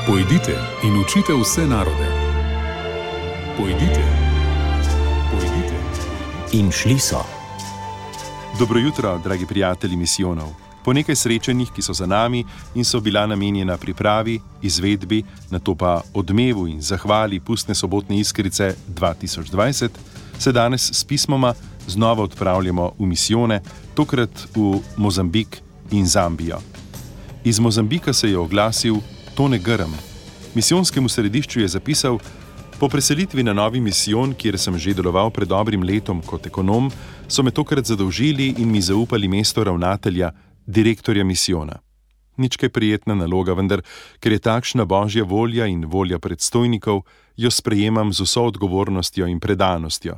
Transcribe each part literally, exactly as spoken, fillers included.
Pojdite in učite vse narode. Pojdite, pojdite. In šli so. Dobro jutro, dragi prijatelji misijonov. Po nekaj srečanjih, ki so za nami in so bila namenjena pripravi, izvedbi, nato pa odmevu in zahvali pustne sobotne iskrice dva tisoč dvajset, se danes s pismoma znova odpravljamo v misijone, tokrat v Mozambik in Zambijo. Iz Mozambika se je oglasil Tone Grm. Misijonskemu središču je zapisal: po preselitvi na novi misijon, kjer sem že deloval pred dobrim letom kot ekonom, so me tokrat zadolžili in mi zaupali mesto ravnatelja, direktorja misijona. Nič kaj prijetna naloga, vendar, ker je takšna božja volja in volja predstojnikov, jo sprejemam z vso odgovornostjo in predanostjo.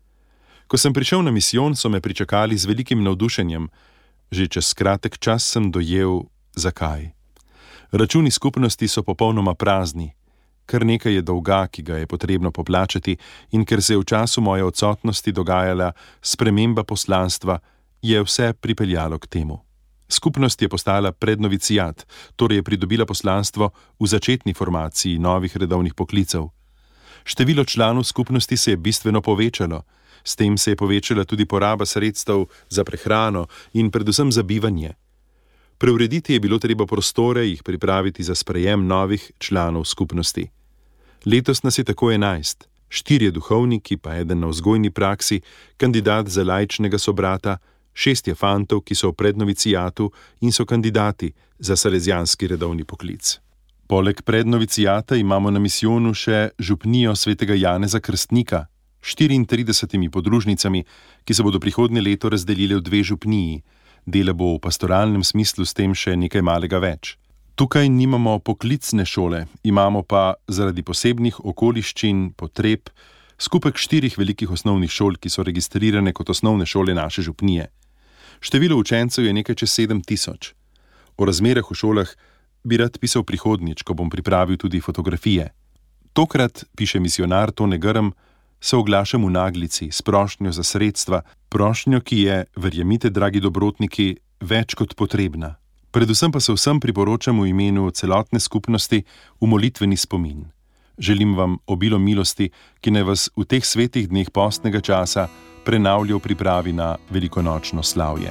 Ko sem prišel na misijon, so me pričakali z velikim navdušenjem. Že čez kratek čas sem dojel, zakaj. Računi skupnosti so popolnoma prazni. Kar nekaj je dolga, ki ga je potrebno poplačati, in ker se je v času moje odsotnosti dogajala sprememba poslanstva, je vse pripeljalo k temu. Skupnost je postala prednovicijat, torej je pridobila poslanstvo v začetni formaciji novih redovnih poklicev. Število članov skupnosti se je bistveno povečalo, s tem se je povečala tudi poraba sredstev za prehrano in predvsem za bivanje. Preurediti je bilo treba prostore, jih pripraviti za sprejem novih članov skupnosti. Letos nas je tako enajst, štirje duhovniki, pa eden na vzgojni praksi, kandidat za laičnega sobrata, šest je fantov, ki so v prednovicijatu in so kandidati za salezijanski redovni poklic. Poleg prednovicijata imamo na misijonu še župnijo svetega Janeza Krstnika, štiriintridesetimi podružnicami, ki se bodo prihodnje leto razdelile v dve župniji. Dela bo v pastoralnem smislu s tem še nekaj malega več. Tukaj nimamo poklicne šole, imamo pa zaradi posebnih okoliščin, potreb, skupek štirih velikih osnovnih šol, ki so registrirane kot osnovne šole naše župnije. Število učencev je nekaj čez sedem tisoč. O razmerah v šolah bi rad pisal prihodnjič, ko bom pripravil tudi fotografije. Tokrat, piše misijonar Tone Grm, se oglašam v naglici s prošnjo za sredstva, prošnjo, ki je, verjemite, dragi dobrotniki, več kot potrebna. Predvsem pa se vsem priporočam v imenu celotne skupnosti v molitveni spomin. Želim vam obilo milosti, ki naj vas v teh svetih dneh postnega časa prenavlja v pripravi na velikonočno slavje.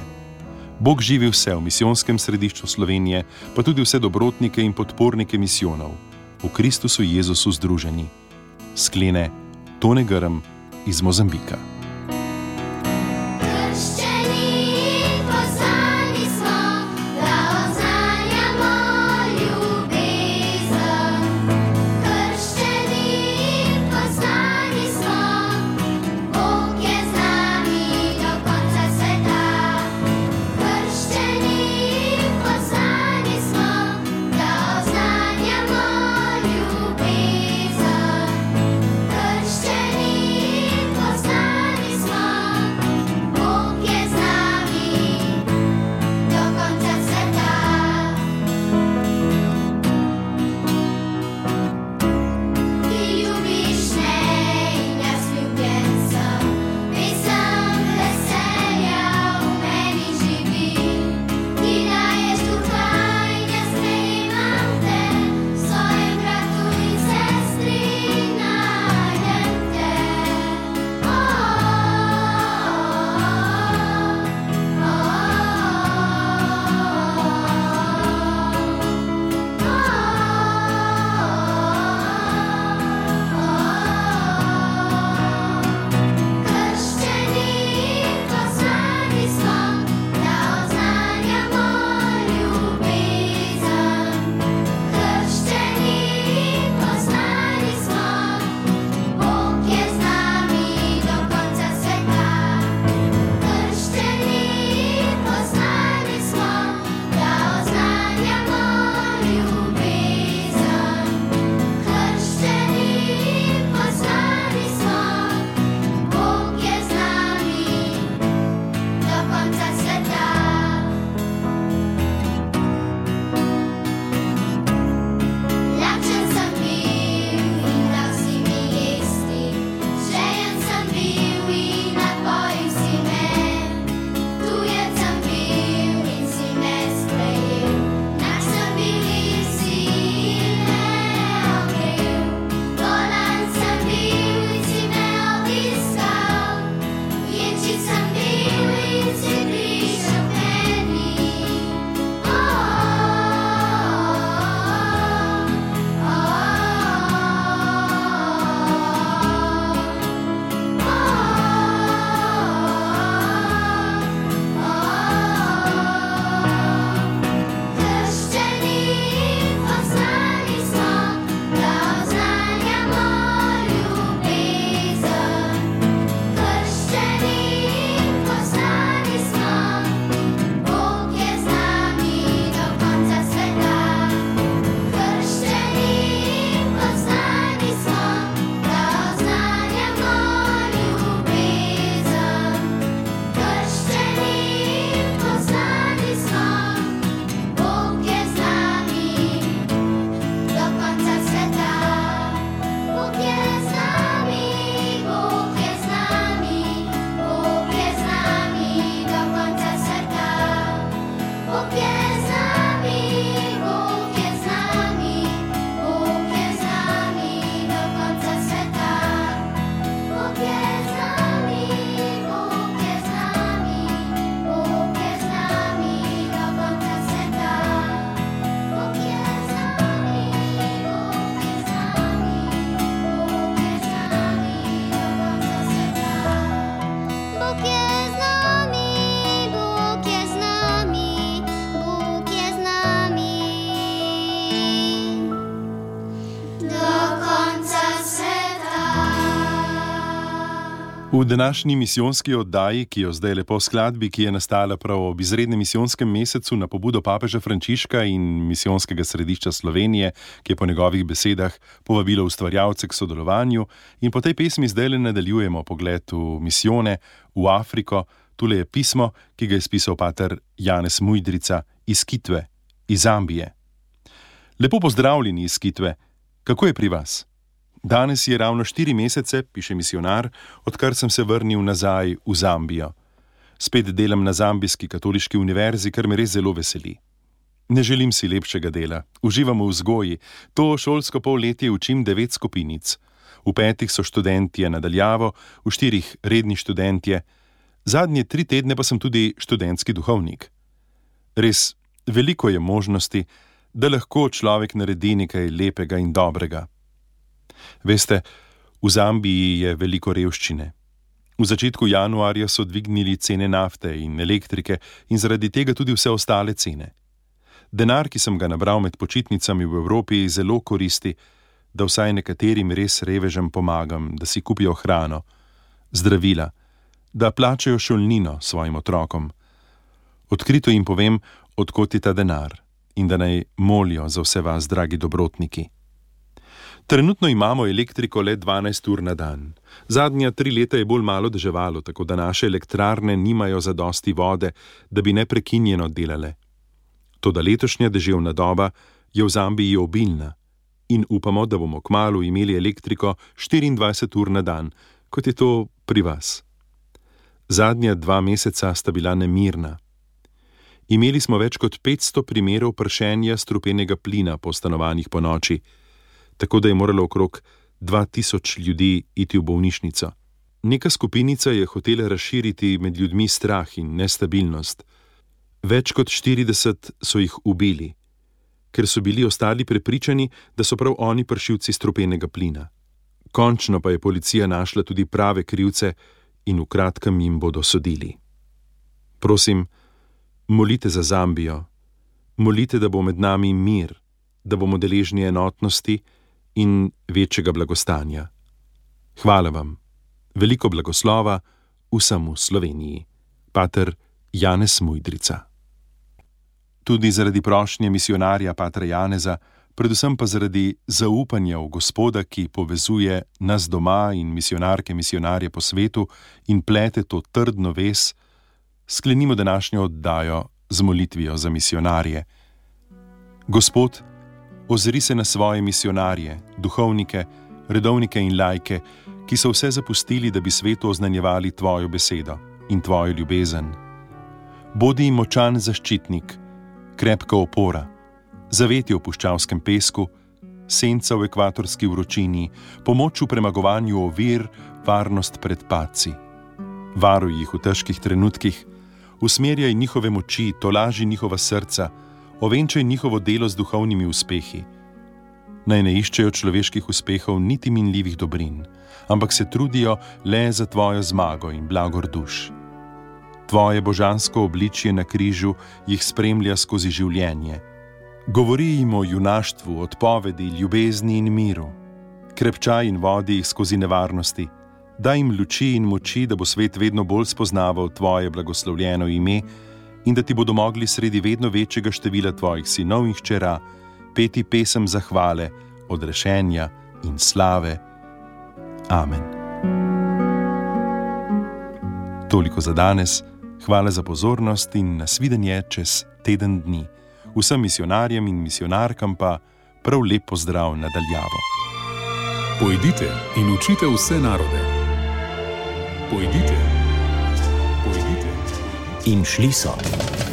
Bog živi vse v misijonskem središču Slovenije, pa tudi vse dobrotnike in podpornike misijonov, v Kristusu Jezusu združeni. Sklene Tone Grm iz Mozambika. Kršćeni poznani V današnji misijonski oddaji, ki jo zdaj lepo skladbi, ki je nastala prav ob izrednem misijonskem mesecu na pobudo papeža Frančiška in misijonskega središča Slovenije, ki je po njegovih besedah povabilo ustvarjalce k sodelovanju, in po tej pesmi zdaj le nadaljujemo pogled v misijone, v Afriko. Tule je pismo, ki ga je spisal pater Janez Mujdrica iz Kitve, iz Zambije. Lepo pozdravljeni iz Kitve. Kako je pri vas? Danes je ravno štiri mesece, piše misijonar, odkar sem se vrnil nazaj v Zambijo. Spet delam na Zambijski katoliški univerzi, kar me res zelo veseli. Ne želim si lepšega dela. Uživam v vzgoji. To šolsko polletje učim devet skupinic. V petih so študentje nadaljavo, v štirih redni študentje. Zadnje tri tedne pa sem tudi študentski duhovnik. Res, veliko je možnosti, da lahko človek naredi nekaj lepega in dobrega. Veste, v Zambiji je veliko revščine. V začetku januarja so dvignili cene nafte in elektrike in zaradi tega tudi vse ostale cene. Denar, ki sem ga nabral med počitnicami v Evropi, zelo koristi, da vsaj nekaterim res revežem pomagam, da si kupijo hrano, zdravila, da plačajo šolnino svojim otrokom. Odkrito jim povem, od kod je ta denar in da naj molijo za vse vas, dragi dobrotniki. Trenutno imamo elektriko le dvanajst ur na dan. Zadnja tri leta je bolj malo deževalo, tako da naše elektrarne nimajo zadosti vode, da bi neprekinjeno delale. Toda letošnja deževna doba je v Zambiji obilna in upamo, da bomo kmalu imeli elektriko štiriindvajset ur na dan, kot je to pri vas. Zadnja dva meseca sta bila nemirna. Imeli smo več kot petsto primerov pršenja strupenega plina po stanovanjih po noči, tako da je moralo okrog dva tisoč ljudi iti v bolnišnico. Neka skupinica je hotela razširiti med ljudmi strah in nestabilnost. Več kot štirideset so jih ubili, ker so bili ostali prepričani, da so prav oni pršilci strupenega plina. Končno pa je policija našla tudi prave krivce in v kratkem jim bodo sodili. Prosim, molite za Zambijo, molite, da bo med nami mir, da bomo deležni enotnosti in večjega blagostanja. Hvala vam. Veliko blagoslova vsem v Sloveniji. Pater Janez Mujdrica. Tudi zaradi prošnje misijonarja patra Janeza, predvsem pa zaradi zaupanja v Gospoda, ki povezuje nas doma in misijonarke, misijonarje po svetu in plete to trdno vez, sklenimo današnjo oddajo z molitvijo za misijonarje. Gospod, ozri se na svoje misijonarje, duhovnike, redovnike in lajke, ki so vse zapustili, da bi svetu oznanjevali tvojo besedo in tvojo ljubezen. Bodi jim močan zaščitnik, krepka opora, zavetje v puščavskem pesku, senca v ekvatorski vročini, pomoč v premagovanju ovir, varnost pred padci. Varuj jih v težkih trenutkih, usmerjaj njihove moči, tolaži njihova srca, ovenčaj njihovo delo z duhovnimi uspehi. Naj ne iščejo človeških uspehov niti minljivih dobrin, ampak se trudijo le za tvojo zmago in blagor duš. Tvoje božansko obličje na križu jih spremlja skozi življenje. Govori jim o junaštvu, odpovedi, ljubezni in miru. Krepčaj in vodi jih skozi nevarnosti. Daj jim luči in moči, da bo svet vedno bolj spoznaval tvoje blagoslovljeno ime in da ti bodo mogli sredi vedno večjega števila tvojih sinov in hčera peti pesem zahvale, odrešenja in slave. Amen. Toliko za danes. Hvala za pozornost in nasvidenje čez teden dni. Vsem misijonarjem in misijonarkam pa prav lep pozdrav nadaljavo. Pojdite in učite vse narode. Pojdite. Pojdite. In šli so.